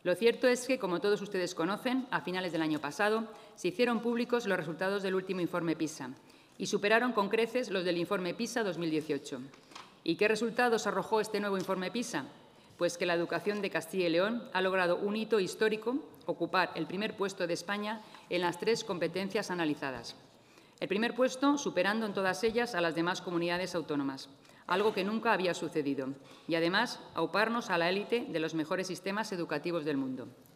Lo cierto es que, como todos ustedes conocen, a finales del año pasado se hicieron públicos los resultados del último informe PISA y superaron con creces los del informe PISA 2018. ¿Y qué resultados arrojó este nuevo informe PISA? Pues que la educación de Castilla y León ha logrado un hito histórico, ocupar el primer puesto de España en las 3 competencias analizadas. El primer puesto superando en todas ellas a las demás comunidades autónomas, algo que nunca había sucedido, y además auparnos a la élite de los mejores sistemas educativos del mundo.